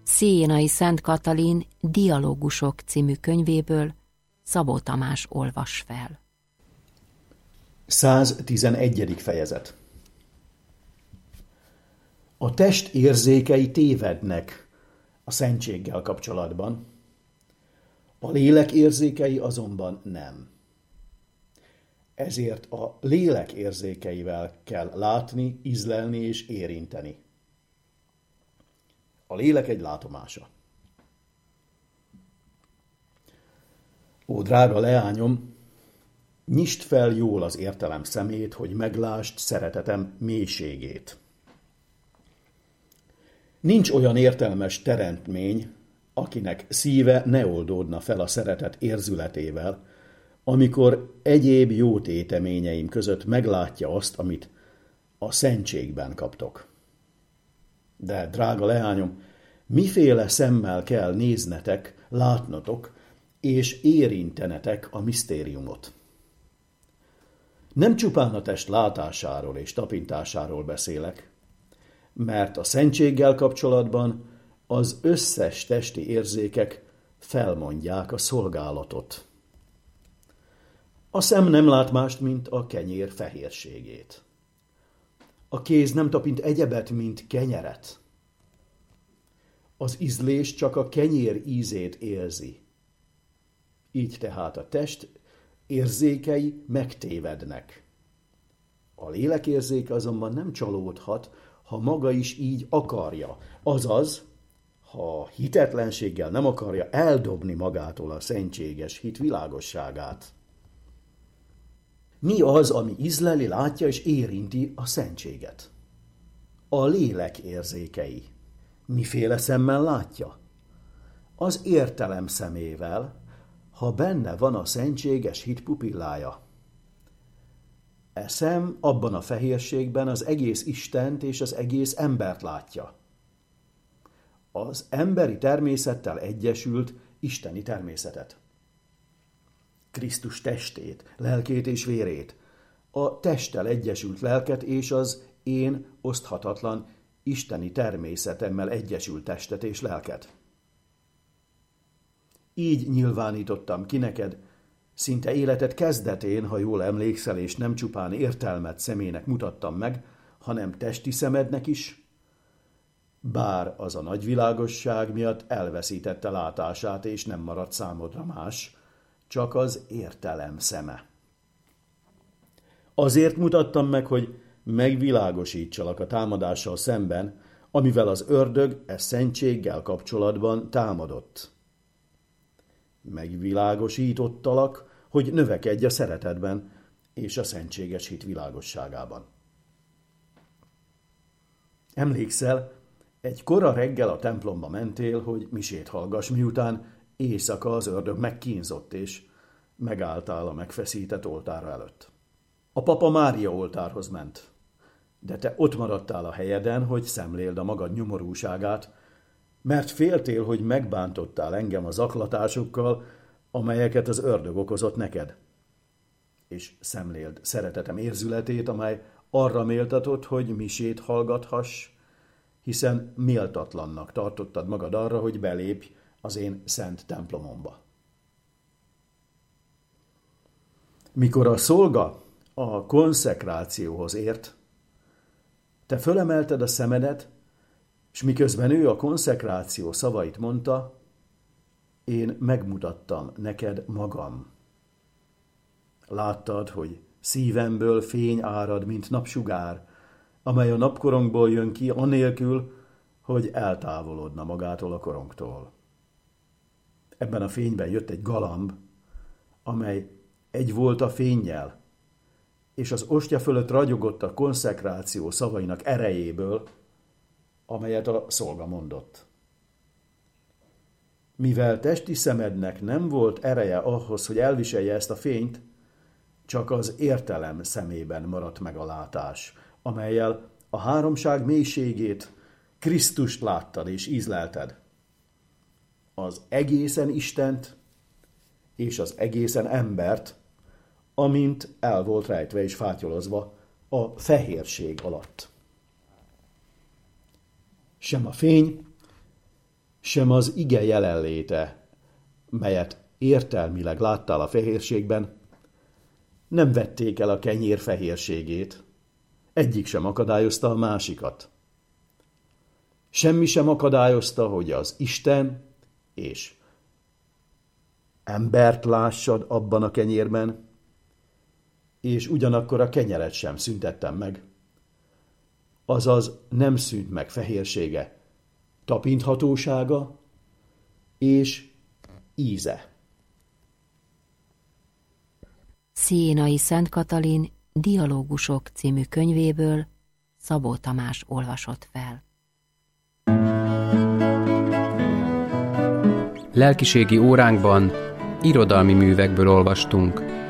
Szénai Szent Katalin Dialógusok című könyvéből Szabó Tamás olvas fel. 111. fejezet. A test érzékei tévednek a szentséggel kapcsolatban, a lélek érzékei azonban nem. Ezért a lélek érzékeivel kell látni, ízlelni és érinteni. A lélek egy látomása. Ó, drága leányom, nyisd fel jól az értelem szemét, hogy meglásd szeretetem mélységét. Nincs olyan értelmes teremtmény, akinek szíve ne oldódna fel a szeretet érzületével, amikor egyéb jó téteményeim között meglátja azt, amit a szentségben kaptok. De, drága leányom, miféle szemmel kell néznetek, látnotok és érintenetek a misztériumot? Nem csupán a test látásáról és tapintásáról beszélek, mert a szentséggel kapcsolatban az összes testi érzékek felmondják a szolgálatot. A szem nem lát mást, mint a kenyér fehérségét. A kéz nem tapint egyebet, mint kenyeret. Az ízlés csak a kenyér ízét érzi. Így tehát a test érzékei megtévednek. A lélek érzéke azonban nem csalódhat, ha maga is így akarja, azaz, ha hitetlenséggel nem akarja eldobni magától a szentséges hit világosságát. Mi az, ami ízleli, látja és érinti a szentséget? A lélek érzékei. Miféle szemmel látja? Az értelem szemével, ha benne van a szentséges hit pupillája. E szem abban a fehérségben az egész Istent és az egész embert látja. Az emberi természettel egyesült isteni természetet. Krisztus testét, lelkét és vérét, a testtel egyesült lelket és az én oszthatatlan isteni természetemmel egyesült testet és lelket. Így nyilvánítottam ki neked, szinte életed kezdetén, ha jól emlékszel, és nem csupán értelmet szemének mutattam meg, hanem testi szemednek is, bár az a nagy világosság miatt elveszítette látását, és nem maradt számodra más, csak az értelem szeme. Azért mutattam meg, hogy megvilágosítsalak a támadással szemben, amivel az ördög e szentséggel kapcsolatban támadott. Megvilágosítottalak, hogy növekedj a szeretetben és a szentséges hit világosságában. Emlékszel, egy kora reggel a templomba mentél, hogy misét hallgass, miután éjszaka az ördög megkínzott, és megálltál a megfeszített oltár előtt. A papa Mária oltárhoz ment, de te ott maradtál a helyeden, hogy szemléld a magad nyomorúságát, mert féltél, hogy megbántottál engem a zaklatásokkal, amelyeket az ördög okozott neked. És szemléld szeretetem érzületét, amely arra méltatott, hogy misét hallgathass, hiszen méltatlannak tartottad magad arra, hogy belépj az én szent templomomba. Mikor a szolga a konszekrációhoz ért, te fölemelted a szemedet, és miközben ő a konszekráció szavait mondta, én megmutattam neked magam. Láttad, hogy szívemből fény árad, mint napsugár, amely a napkorongból jön ki, anélkül, hogy eltávolodna magától a korongtól. Ebben a fényben jött egy galamb, amely egy volt a fénnyel, és az ostya fölött ragyogott a konszekráció szavainak erejéből, amelyet a szolga mondott. Mivel testi szemednek nem volt ereje ahhoz, hogy elviselje ezt a fényt, csak az értelem szemében maradt meg a látás, amellyel a háromság mélységét, Krisztust láttad és ízlelted. Az egészen Istent és az egészen embert, amint el volt rejtve és fátyolozva a fehérség alatt. Sem a fény, sem az ige jelenléte, melyet értelmileg láttál a fehérségben, nem vették el a kenyér fehérségét, egyik sem akadályozta a másikat. Semmi sem akadályozta, hogy az Isten és embert lássad abban a kenyérben, és ugyanakkor a kenyeret sem szüntettem meg. Azaz nem szűnt meg fehérsége, tapinthatósága és íze. Sziénai Szent Katalin Dialógusok című könyvéből Szabó Tamás olvasott fel. Lelkiségi óránkban irodalmi művekből olvastunk.